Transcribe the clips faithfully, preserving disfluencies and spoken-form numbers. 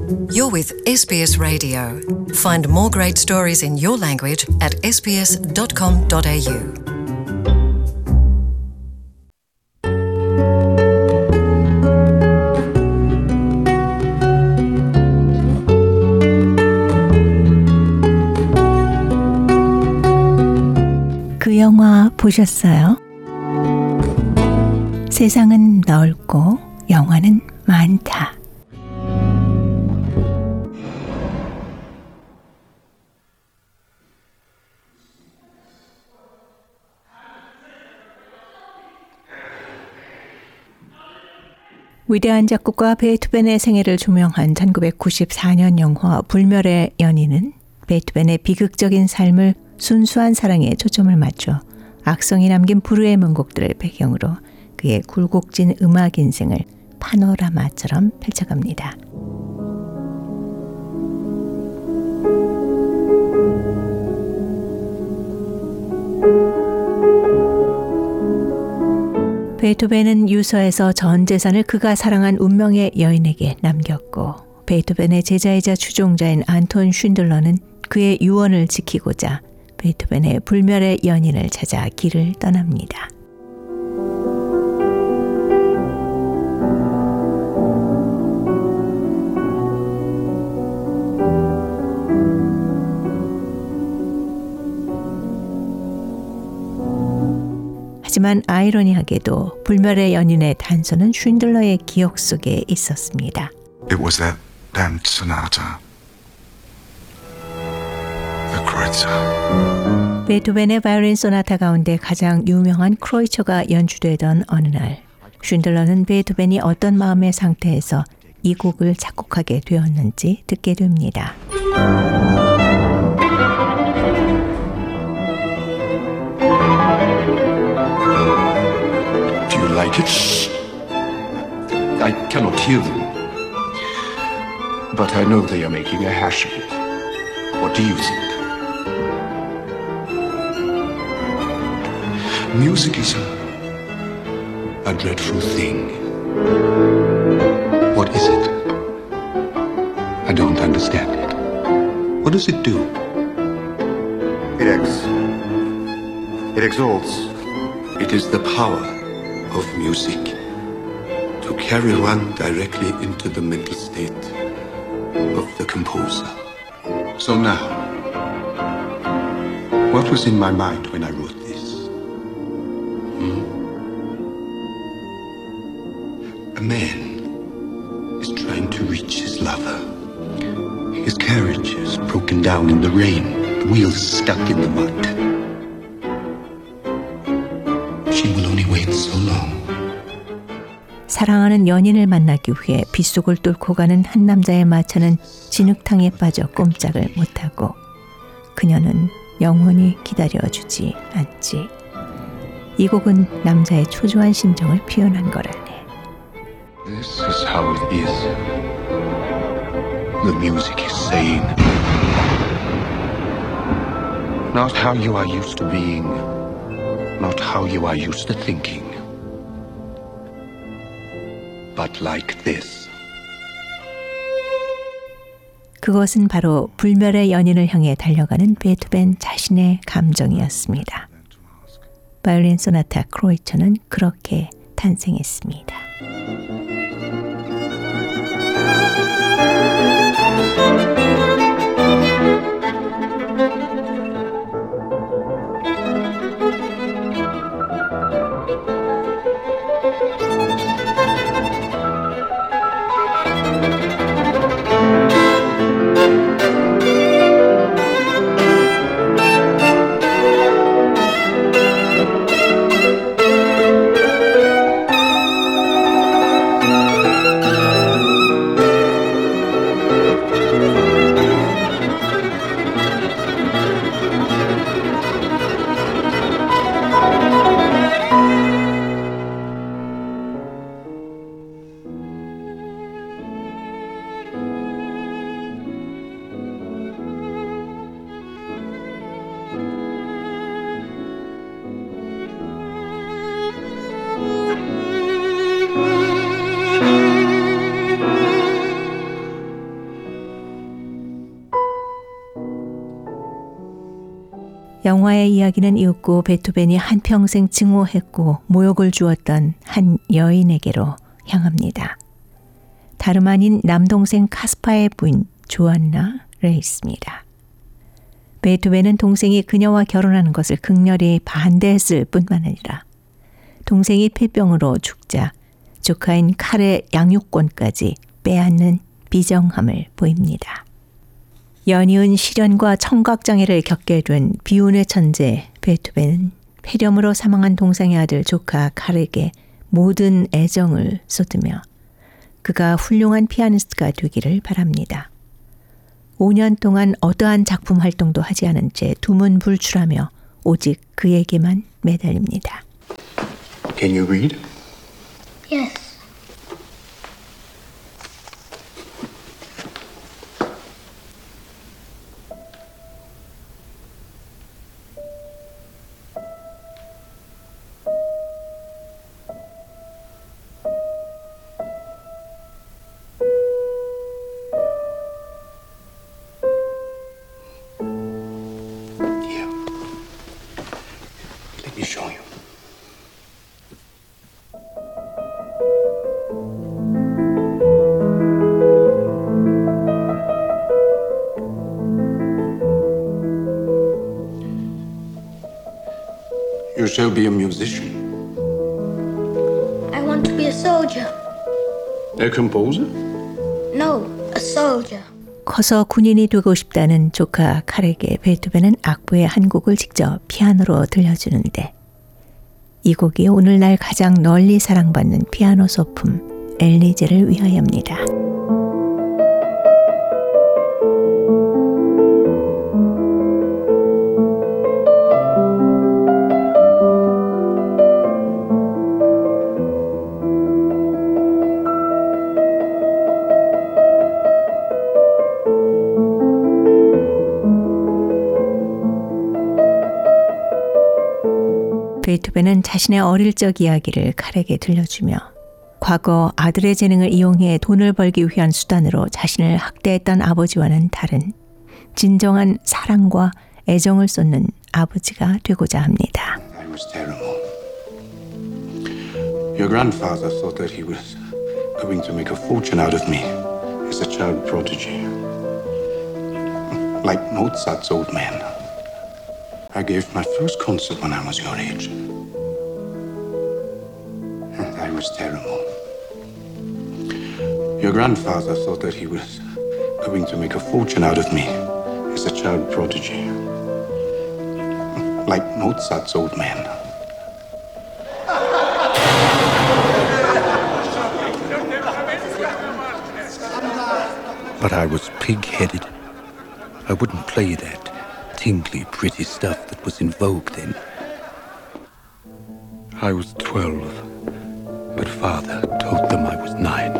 You're with 에스비에스 Radio. Find more great stories in your language at 에스 비 에스 닷 컴 닷 에이 유. 그 영화 보셨어요? 세상은 넓고 영화는 많다. 위대한 작곡가 베토벤의 생애를 조명한 천구백구십사 년 영화 불멸의 연인은 베토벤의 비극적인 삶을 순수한 사랑에 초점을 맞춰 악성이 남긴 불후의 명곡들을 배경으로 그의 굴곡진 음악 인생을 파노라마처럼 펼쳐갑니다. 베토벤은 유서에서 전 재산을 그가 사랑한 운명의 여인에게 남겼고, 베토벤의 제자이자 추종자인 안톤 쉰들러는 그의 유언을 지키고자 베토벤의 불멸의 연인을 찾아 길을 떠납니다. 하지만 아이러니하게도 불멸의 연인의 단서는 쉰들러의 기억 속에 있었습니다. It was that damned sonata. The Kreutzer. 베토벤의 바이올린 소나타 가운데 가장 유명한 크로이처가 연주되던 어느 날, 쉰들러는 베토벤이 어떤 마음의 상태에서 이 곡을 작곡하게 되었는지 듣게 됩니다. Do you like it? I cannot hear them. But I know they are making a hash of it. What do you think? Music is a, a dreadful thing. What is it? I don't understand it. What does it do? It ex... It exalts. It is the power of music to carry one directly into the mental state of the composer. So now, what was in my mind when I wrote this? Hmm? A man is trying to reach his lover. His carriage is broken down in the rain, the wheels stuck in the mud. She will only wait so long. 사랑하는 연인을 만나기 위해 빗속을 뚫고 가는 한 남자의 마차는 진흙탕에 빠져 꼼짝을 못하고, 그녀는 영원히 기다려주지 않지. 이 곡은 남자의 초조한 심정을 표현한 거라네. This is how it is. The music is saying, not how you are used to being, not how you are used to thinking, but like this. 그것은 바로 불멸의 연인을 향해 달려가는 베토벤 자신의 감정이었습니다. 바이올린 소나타 크로이처는 그렇게 탄생했습니다. 영화의 이야기는 이윽고 베토벤이 한평생 증오했고 모욕을 주었던 한 여인에게로 향합니다. 다름 아닌 남동생 카스파의 부인 조안나 레이스입니다. 베토벤은 동생이 그녀와 결혼하는 것을 극렬히 반대했을 뿐만 아니라 동생이 폐병으로 죽자 조카인 칼의 양육권까지 빼앗는 비정함을 보입니다. 연이은 시련과 청각장애를 겪게 된 비운의 천재 베토벤은 폐렴으로 사망한 동생의 아들 조카 칼에게 모든 애정을 쏟으며 그가 훌륭한 피아니스트가 되기를 바랍니다. 오 년 동안 어떠한 작품 활동도 하지 않은 채 두문불출하며 오직 그에게만 매달립니다. Can you read? Yes. Here. Let me show you. You shall be a musician. I want to be a soldier. A composer? No, a soldier. 커서 군인이 되고 싶다는 조카 칼에게 베토벤은 악보의 한 곡을 직접 피아노로 들려주는데 이 곡이 오늘날 가장 널리 사랑받는 피아노 소품 엘리제를 위하여입니다. 베토벤은 자신의 어릴 적 이야기를 칼에게 들려주며 과거 아들의 재능을 이용해 돈을 벌기 위한 수단으로 자신을 학대했던 아버지와는 다른 진정한 사랑과 애정을 쏟는 아버지가 되고자 합니다. I was terrible. Your grandfather thought that he was going to make a fortune out of me as a child prodigy. Like Mozart's old man. I gave my first concert when I was your age. And I was terrible. Your grandfather thought that he was going to make a fortune out of me as a child prodigy. Like Mozart's old man. But I was pig-headed. I wouldn't play that tingly, pretty stuff that was in vogue then. I was twelve, but father told them I was nine.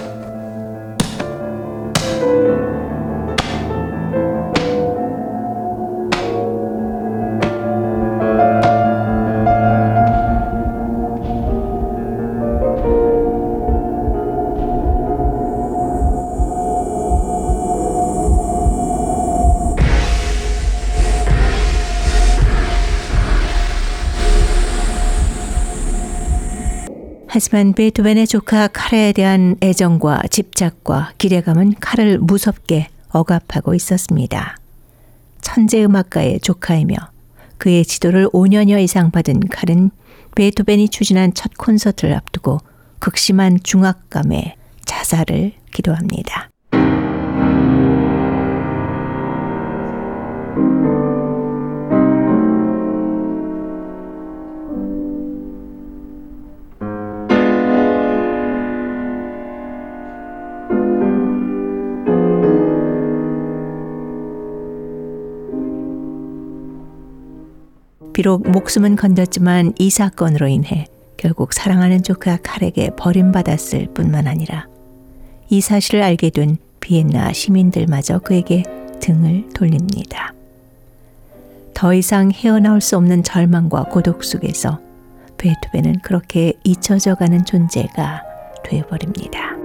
하지만 베토벤의 조카 칼에 대한 애정과 집착과 기대감은 칼을 무섭게 억압하고 있었습니다. 천재음악가의 조카이며 그의 지도를 오 년여 이상 받은 칼은 베토벤이 추진한 첫 콘서트를 앞두고 극심한 중압감에 자살을 기도합니다. 비록 목숨은 건졌지만 이 사건으로 인해 결국 사랑하는 조카 칼에게 버림받았을 뿐만 아니라 이 사실을 알게 된 비엔나 시민들마저 그에게 등을 돌립니다. 더 이상 헤어나올 수 없는 절망과 고독 속에서 베토벤은 그렇게 잊혀져 가는 존재가 되어버립니다.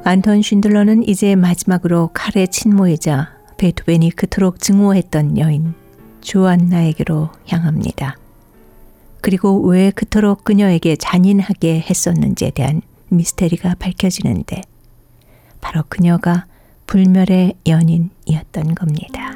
안톤 쉰들러는 이제 마지막으로 칼에 침몰이자 베토벤이 그토록 증오했던 여인 조안나에게로 향합니다. 그리고 왜 그토록 그녀에게 잔인하게 했었는지에 대한 미스테리가 밝혀지는데 바로 그녀가 불멸의 연인이었던 겁니다.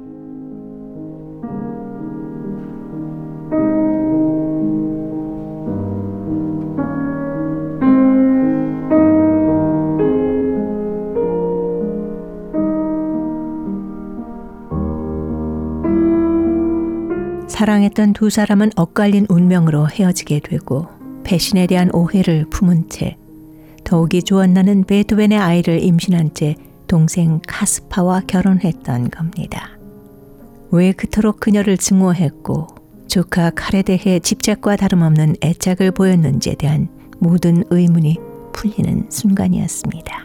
사랑했던 두 사람은 엇갈린 운명으로 헤어지게 되고 배신에 대한 오해를 품은 채 더욱이 조안나는 베토벤의 아이를 임신한 채 동생 카스파와 결혼했던 겁니다. 왜 그토록 그녀를 증오했고 조카 칼에 대해 집착과 다름없는 애착을 보였는지에 대한 모든 의문이 풀리는 순간이었습니다.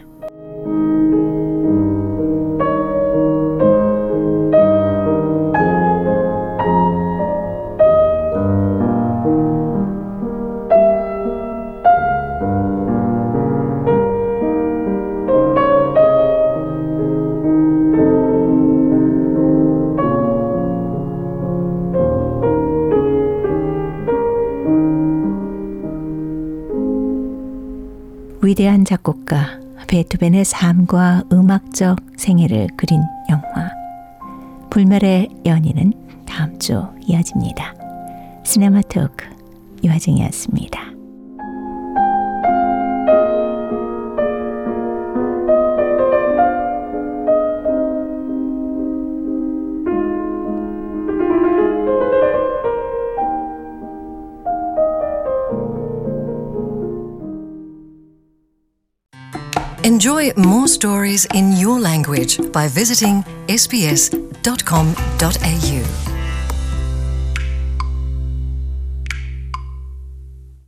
위대한 작곡가 베토벤의 삶과 음악적 생애를 그린 영화 불멸의 연인은 다음 주 이어집니다. 시네마 토크 유하정이었습니다. Enjoy more stories in your language by visiting s b s dot com dot a u.